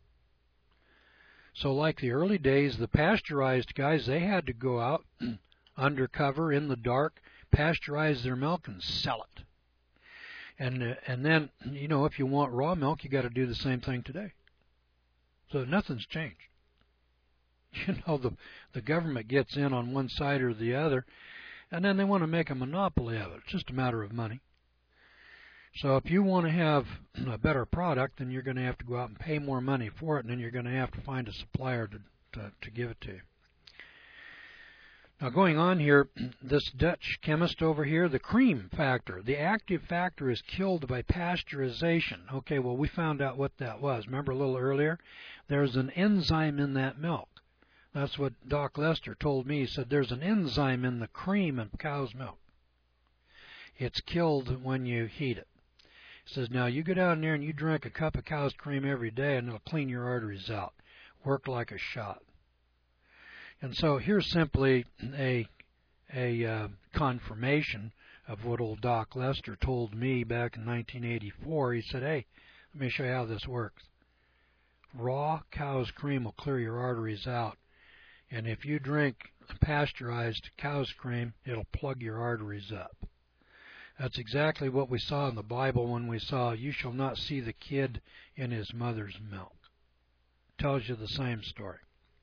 [SPEAKER 1] So like the early days, the pasteurized guys, they had to go out undercover in the dark, pasteurize their milk, and sell it. And then, you know, if you want raw milk, you got to do the same thing today. So nothing's changed. You know, the government gets in on one side or the other, and then they want to make a monopoly of it. It's just a matter of money. So if you want to have a better product, then you're going to have to go out and pay more money for it, and then you're going to have to find a supplier to give it to you. Now going on here, this Dutch chemist over here, the cream factor, the active factor is killed by pasteurization. Okay, well, we found out what that was. Remember a little earlier? There's an enzyme in that milk. That's what Doc Lester told me. He said there's an enzyme in the cream in cow's milk. It's killed when you heat it. He says, now you go down there and you drink a cup of cow's cream every day and it'll clean your arteries out. Work like a shot. And so here's simply a confirmation of what old Doc Lester told me back in 1984. He said, hey, let me show you how this works. Raw cow's cream will clear your arteries out. And if you drink pasteurized cow's cream, it'll plug your arteries up. That's exactly what we saw in the Bible when we saw, you shall not see the kid in his mother's milk. Tells you the same story.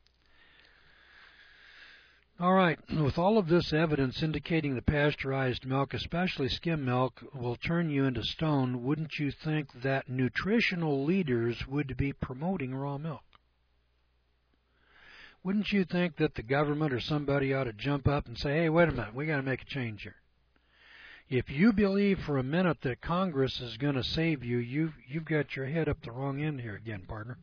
[SPEAKER 1] All right, with all of this evidence indicating the pasteurized milk, especially skim milk, will turn you into stone, wouldn't you think that nutritional leaders would be promoting raw milk? Wouldn't you think that the government or somebody ought to jump up and say, hey, wait a minute, we got to make a change here? If you believe for a minute that Congress is going to save you, you've got your head up the wrong end here again, partner.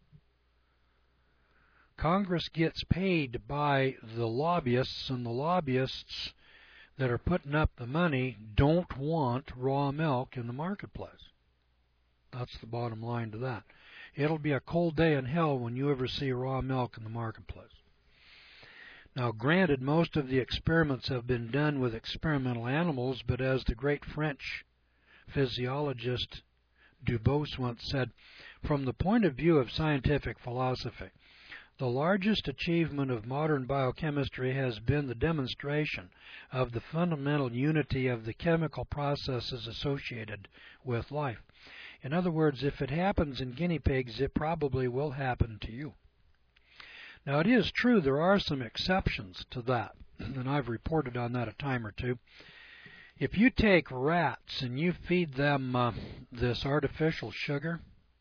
[SPEAKER 1] Congress gets paid by the lobbyists, and the lobbyists that are putting up the money don't want raw milk in the marketplace. That's the bottom line to that. It'll be a cold day in hell when you ever see raw milk in the marketplace. Now, granted, most of the experiments have been done with experimental animals, but as the great French physiologist Dubos once said, from the point of view of scientific philosophy, the largest achievement of modern biochemistry has been the demonstration of the fundamental unity of the chemical processes associated with life. In other words, if it happens in guinea pigs, it probably will happen to you. Now, it is true there are some exceptions to that, and I've reported on that a time or two. If you take rats and you feed them this artificial sugar,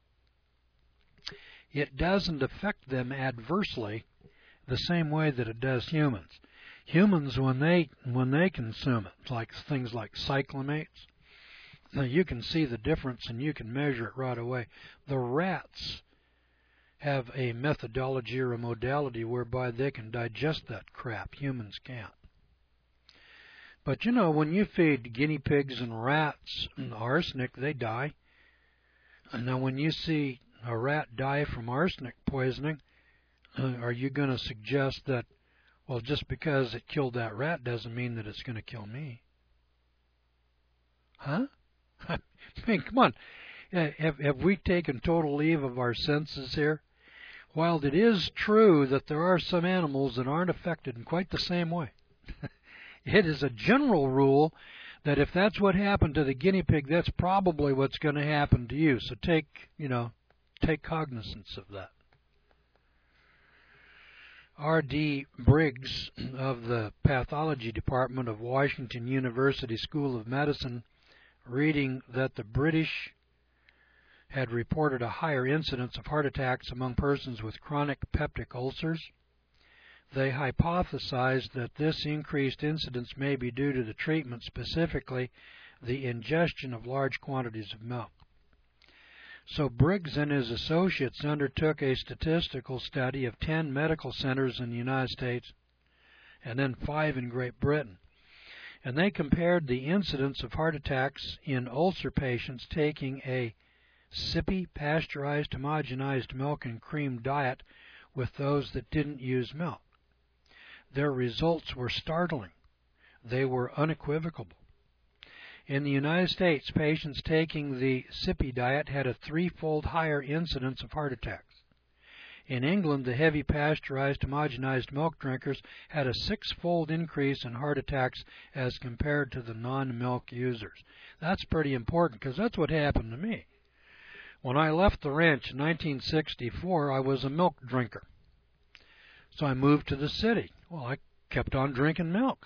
[SPEAKER 1] it doesn't affect them adversely the same way that it does humans. Humans, when they consume it, like things like cyclamates, now you can see the difference and you can measure it right away. The rats have a methodology or a modality whereby they can digest that crap. Humans can't. But you know, when you feed guinea pigs and rats arsenic, they die. And now when you see a rat die from arsenic poisoning, are you going to suggest that, well, just because it killed that rat doesn't mean that it's going to kill me? Huh? I mean, come on. Have we taken total leave of our senses here? While it is true that there are some animals that aren't affected in quite the same way, it is a general rule that if that's what happened to the guinea pig, that's probably what's going to happen to you. So take cognizance of that. R.D. Briggs of the Pathology Department of Washington University School of Medicine, reading that the British had reported a higher incidence of heart attacks among persons with chronic peptic ulcers. They hypothesized that this increased incidence may be due to the treatment, specifically the ingestion of large quantities of milk. So Briggs and his associates undertook a statistical study of 10 medical centers in the United States and then 5 in Great Britain. And they compared the incidence of heart attacks in ulcer patients taking a sippy, pasteurized, homogenized milk and cream diet with those that didn't use milk. Their results were startling. They were unequivocal. In the United States, patients taking the SIPI diet had a threefold higher incidence of heart attacks. In England, the heavy pasteurized homogenized milk drinkers had a six-fold increase in heart attacks as compared to the non-milk users. That's pretty important because that's what happened to me. When I left the ranch in 1964, I was a milk drinker. So I moved to the city. Well, I kept on drinking milk.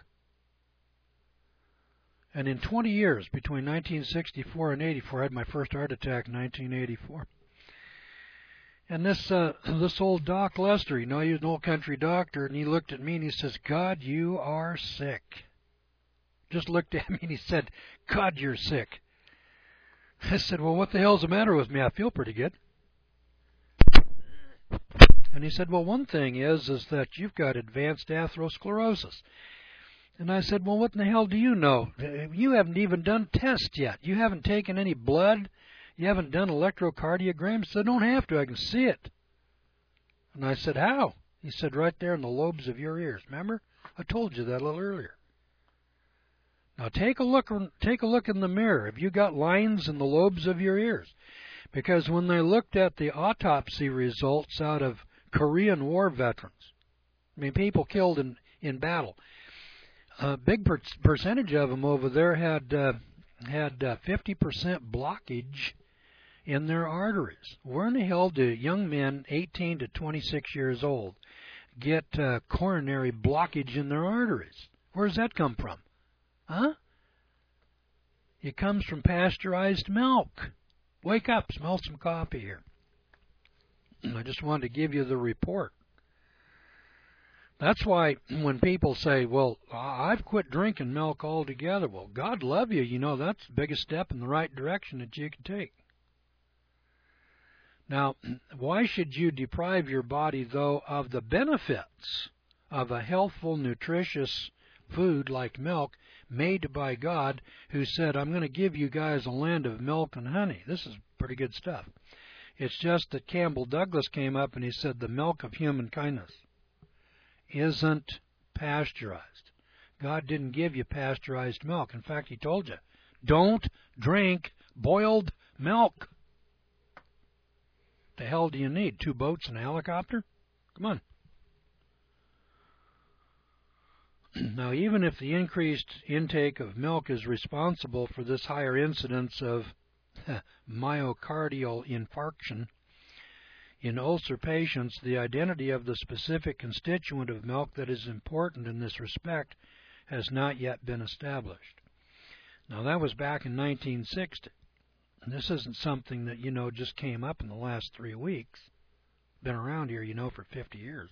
[SPEAKER 1] And in 20 years, between 1964 and 84, I had my first heart attack in 1984. And this old Doc Lester, he was an old country doctor, and he looked at me and he says, "God, you are sick." Just looked at me and he said, "God, you're sick." I said, "Well, what the hell's the matter with me? I feel pretty good." And he said, "Well, one thing is that you've got advanced atherosclerosis." And I said, "Well, what in the hell do you know? You haven't even done tests yet. You haven't taken any blood. You haven't done electrocardiograms." He said, "I don't have to. I can see it." And I said, "How?" He said, "Right there in the lobes of your ears. Remember? I told you that a little earlier." Now take a look in the mirror. Have you got lines in the lobes of your ears? Because when they looked at the autopsy results out of Korean War veterans, people killed in battle, a big percentage of them over there had 50% blockage in their arteries. Where in the hell do young men 18 to 26 years old get coronary blockage in their arteries? Where does that come from? Huh? It comes from pasteurized milk. Wake up, smell some coffee here. I just wanted to give you the report. That's why when people say, "Well, I've quit drinking milk altogether," well, God love you. That's the biggest step in the right direction that you can take. Now, why should you deprive your body, though, of the benefits of a healthful, nutritious food like milk made by God, who said, "I'm going to give you guys a land of milk and honey"? This is pretty good stuff. It's just that Campbell Douglas came up and he said the milk of human kindness isn't pasteurized. God didn't give you pasteurized milk. In fact, he told you, don't drink boiled milk. The hell do you need? 2 boats and a helicopter? Come on. Now, even if the increased intake of milk is responsible for this higher incidence of myocardial infarction in ulcer patients, the identity of the specific constituent of milk that is important in this respect has not yet been established. Now, that was back in 1960. This isn't something that, just came up in the last 3 weeks. Been around here, for 50 years.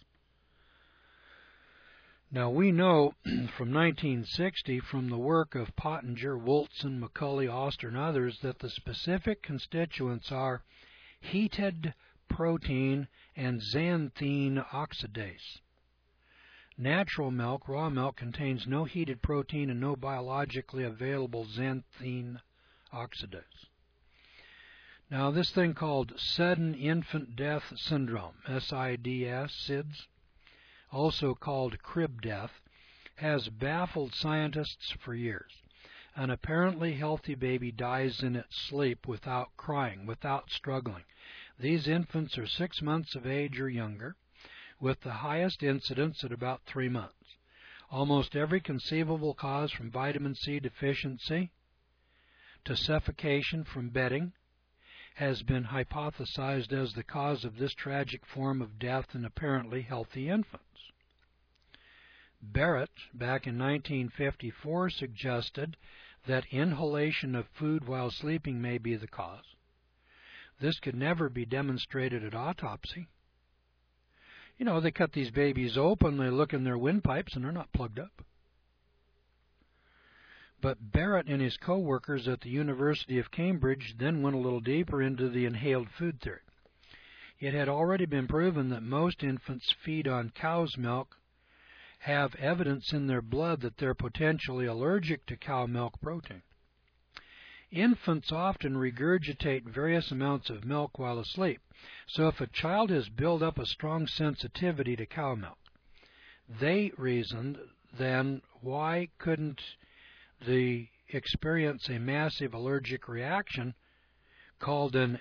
[SPEAKER 1] Now, we know from 1960, from the work of Pottinger, Wilson, McCulley, Oster, and others, that the specific constituents are heated protein and xanthine oxidase. Natural milk, raw milk, contains no heated protein and no biologically available xanthine oxidase. Now, this thing called sudden infant death syndrome, SIDS, also called crib death, has baffled scientists for years. An apparently healthy baby dies in its sleep without crying, without struggling. These infants are 6 months of age or younger, with the highest incidence at about 3 months. Almost every conceivable cause, from vitamin C deficiency to suffocation from bedding, has been hypothesized as the cause of this tragic form of death in apparently healthy infants. Barrett, back in 1954, suggested that inhalation of food while sleeping may be the cause. This could never be demonstrated at autopsy. They cut these babies open, they look in their windpipes, and they're not plugged up. But Barrett and his co-workers at the University of Cambridge then went a little deeper into the inhaled food theory. It had already been proven that most infants feed on cow's milk have evidence in their blood that they're potentially allergic to cow milk protein. Infants often regurgitate various amounts of milk while asleep, so if a child has built up a strong sensitivity to cow milk, they reasoned, then why couldn't the experience a massive allergic reaction called an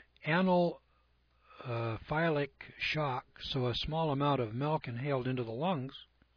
[SPEAKER 1] anaphylactic shock, so a small amount of milk inhaled into the lungs.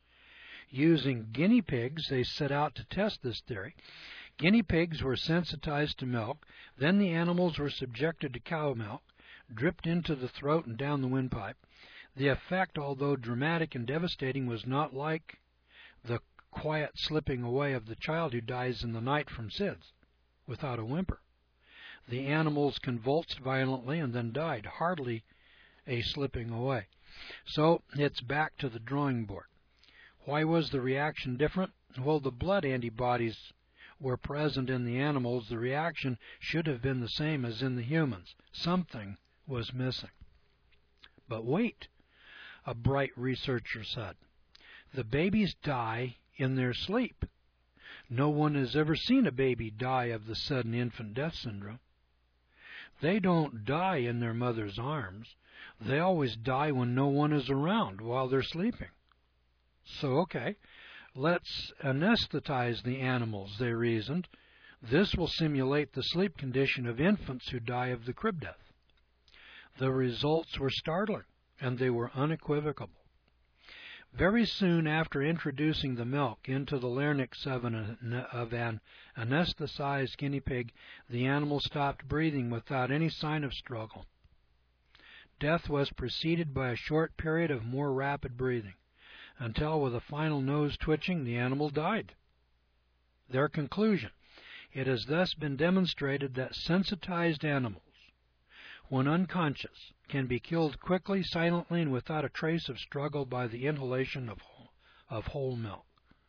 [SPEAKER 1] Using guinea pigs, they set out to test this theory. Guinea pigs were sensitized to milk, then the animals were subjected to cow milk, dripped into the throat and down the windpipe. The effect, although dramatic and devastating, was not like the quiet slipping away of the child who dies in the night from SIDS, without a whimper. The animals convulsed violently and then died, hardly a slipping away. So it's back to the drawing board. Why was the reaction different? Well, the blood antibodies were present in the animals. The reaction should have been the same as in the humans. Something was missing. But wait, a bright researcher said. The babies die in their sleep. No one has ever seen a baby die of the sudden infant death syndrome. They don't die in their mother's arms. They always die when no one is around while they're sleeping. So, okay, let's anesthetize the animals, they reasoned. This will simulate the sleep condition of infants who die of the crib death. The results were startling, and they were unequivocal. Very soon after introducing the milk into the larynx of an anesthetized guinea pig, the animal stopped breathing without any sign of struggle. Death was preceded by a short period of more rapid breathing, until with a final nose twitching, the animal died. Their conclusion: it has thus been demonstrated that sensitized animals, when unconscious, can be killed quickly, silently, and without a trace of struggle by the inhalation of whole milk.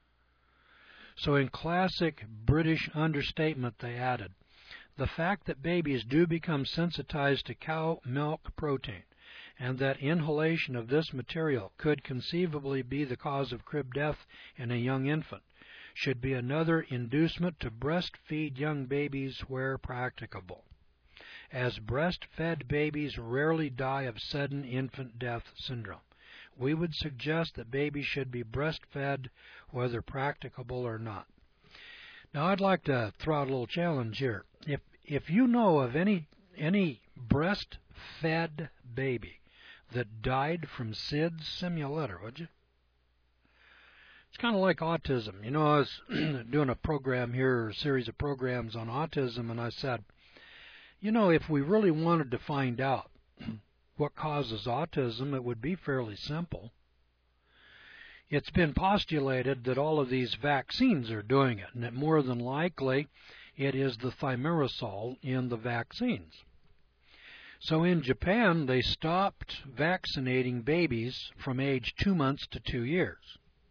[SPEAKER 1] So in classic British understatement, they added, the fact that babies do become sensitized to cow milk protein, and that inhalation of this material could conceivably be the cause of crib death in a young infant, should be another inducement to breastfeed young babies where practicable, as breastfed babies rarely die of sudden infant death syndrome. We would suggest that babies should be breastfed whether practicable or not. Now, I'd like to throw out a little challenge here. If you know of any breastfed baby that died from SIDS, send me a letter, would you? It's kind of like autism. You know, I was doing a program here, a series of programs on autism, and I said, you know, if we really wanted to find out what causes autism, it would be fairly simple. It's been postulated that all of these vaccines are doing it, and that more than likely it is the thimerosal in the vaccines. So in Japan, they stopped vaccinating babies from age 2 months to 2 years.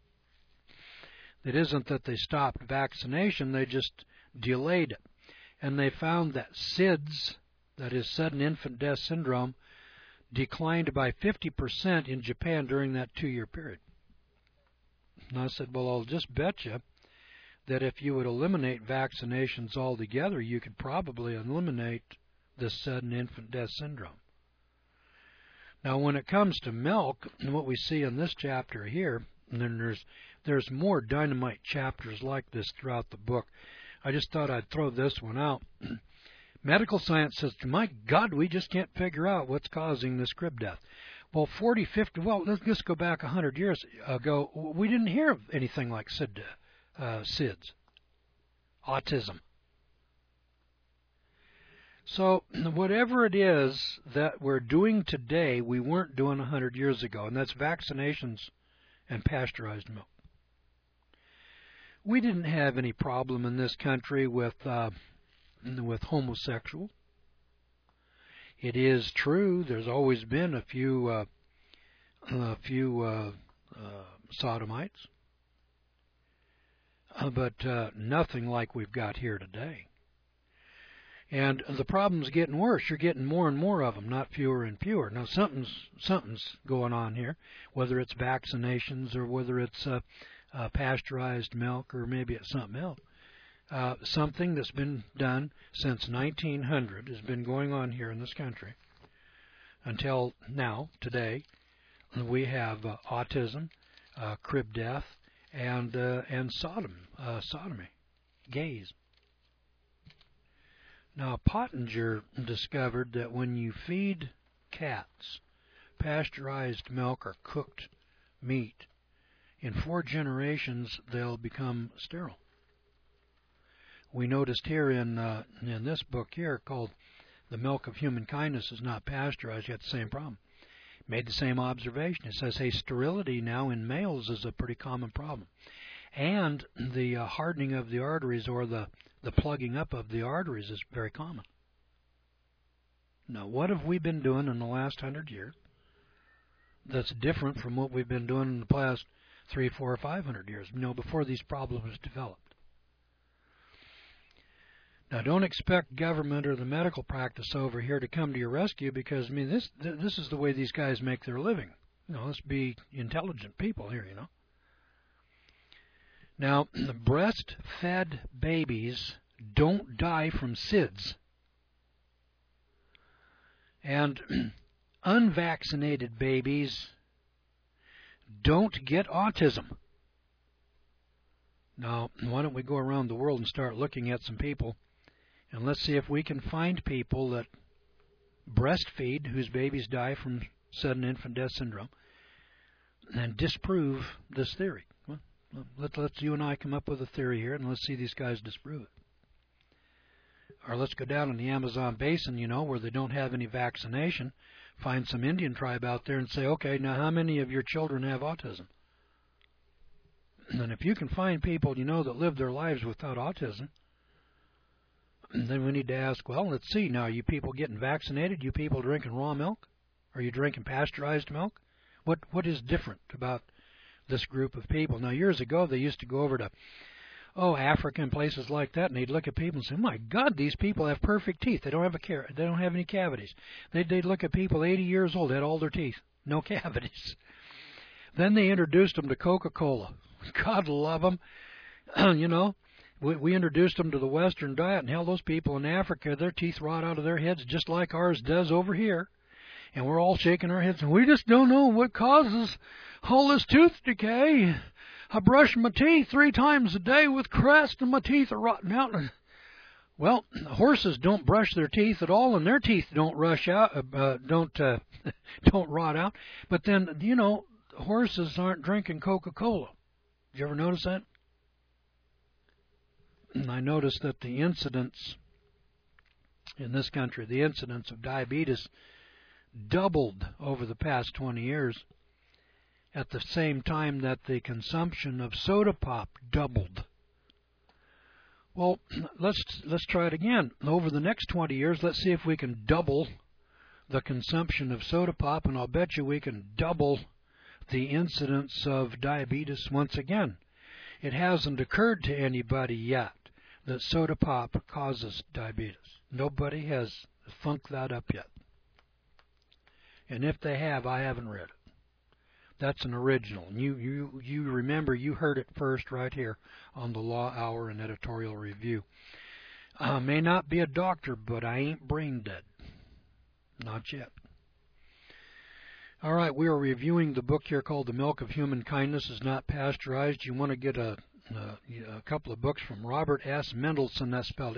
[SPEAKER 1] It isn't that they stopped vaccination, they just delayed it. And they found that SIDS, that is sudden infant death syndrome, declined by 50% in Japan during that 2-year period. And I said, well, I'll just bet you that if you would eliminate vaccinations altogether, you could probably eliminate this sudden infant death syndrome. Now, when it comes to milk, and what we see in this chapter here, and then there's more dynamite chapters like this throughout the book. I just thought I'd throw this one out. Medical science says, my God, we just can't figure out what's causing this crib death. Well, 40, 50, well, let's just go back 100 years ago. We didn't hear of anything like SIDS, autism. So whatever it is that we're doing today, we weren't doing 100 years ago, and that's vaccinations and pasteurized milk. We didn't have any problem in this country with homosexual. It is true there's always been a few sodomites, but nothing like we've got here today. And the problem's getting worse. You're getting more and more of them, not fewer and fewer. Now something's going on here, whether it's vaccinations or whether it's pasteurized milk or maybe it's something else. Something that's been done since 1900 has been going on here in this country until now, today. We have autism, crib death, and sodomy, gays. Now, Pottinger discovered that when you feed cats pasteurized milk or cooked meat, in 4 generations they'll become sterile. We noticed here in this book here called The Milk of Human Kindness is Not Pasteurized, yet the same problem. Made the same observation. It says, hey, sterility now in males is a pretty common problem. And the hardening of the arteries or the plugging up of the arteries is very common. Now, what have we been doing in the last 100 years that's different from what we've been doing in the past 300, 400, or 500 years, before these problems developed? Now, don't expect government or the medical practice over here to come to your rescue because, this is the way these guys make their living. Let's be intelligent people here, Now, breastfed babies don't die from SIDS. And unvaccinated babies don't get autism. Now, why don't we go around the world and start looking at some people, and let's see if we can find people that breastfeed whose babies die from sudden infant death syndrome and disprove this theory. Well, let's you and I come up with a theory here, and let's see these guys disprove it. Or let's go down in the Amazon basin, where they don't have any vaccination, find some Indian tribe out there and say, okay, now how many of your children have autism? And if you can find people, that live their lives without autism, then we need to ask, well, let's see, now, are you people getting vaccinated? You people drinking raw milk? Are you drinking pasteurized milk? What is different about this group of people? Now, years ago, they used to go over to Africa and places like that, and they'd look at people and say, my God, these people have perfect teeth. They don't have any cavities. They'd look at people 80 years old, had all their teeth, no cavities. Then they introduced them to Coca-Cola. God love them. We introduced them to the Western diet, and hell, those people in Africa, their teeth rot out of their heads just like ours does over here. And we're all shaking our heads, and we just don't know what causes all this tooth decay. I brush my teeth 3 times a day with Crest, and my teeth are rotting out. Well, horses don't brush their teeth at all, and their teeth don't don't rot out. But then, horses aren't drinking Coca-Cola. Did you ever notice that? And I noticed that the incidence in this country, the incidence of diabetes doubled over the past 20 years at the same time that the consumption of soda pop doubled. Well, let's try it again. Over the next 20 years, let's see if we can double the consumption of soda pop, and I'll bet you we can double the incidence of diabetes once again. It hasn't occurred to anybody yet that soda pop causes diabetes. Nobody has funked that up yet. And if they have, I haven't read it. That's an original. You remember, you heard it first right here on the Law Hour and Editorial Review. I may not be a doctor, but I ain't brain dead. Not yet. All right, we are reviewing the book here called The Milk of Human Kindness is Not Pasteurized. You want to get a couple of books from Robert S. Mendelsohn. That's spelled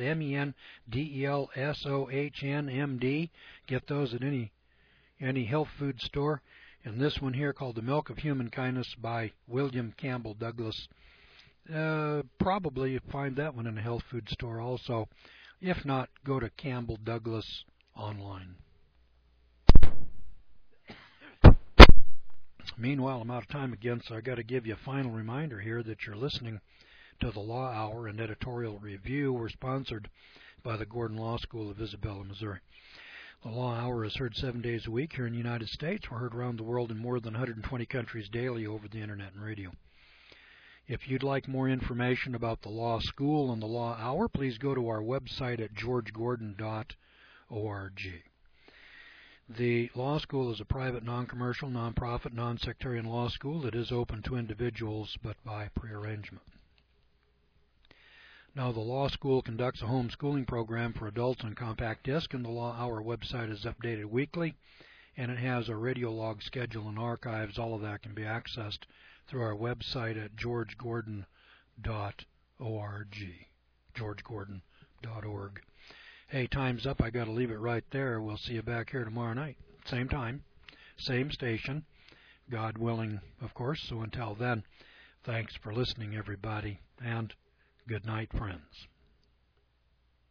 [SPEAKER 1] Mendelsohn, M.D. Get those at any health food store. And this one here called The Milk of Human Kindness by William Campbell Douglas. Probably find that one in a health food store also. If not, go to Campbell Douglas online. Meanwhile, I'm out of time again, so I got to give you a final reminder here that you're listening to the Law Hour and Editorial Review. We're sponsored by the Gordon Law School of Isabella, Missouri. The Law Hour is heard 7 days a week here in the United States. We're heard around the world in more than 120 countries daily over the Internet and radio. If you'd like more information about the Law School and the Law Hour, please go to our website at georgegordon.org. The Law School is a private, non-commercial, non-profit, non-sectarian law school that is open to individuals but by prearrangement. Now, the Law School conducts a homeschooling program for adults on compact disc, and the Law Hour website is updated weekly, and it has a radio log schedule and archives. All of that can be accessed through our website at georgegordon.org, georgegordon.org. Hey, time's up. I got to leave it right there. We'll see you back here tomorrow night. Same time, same station. God willing, of course. So until then, thanks for listening, everybody, and good night, friends.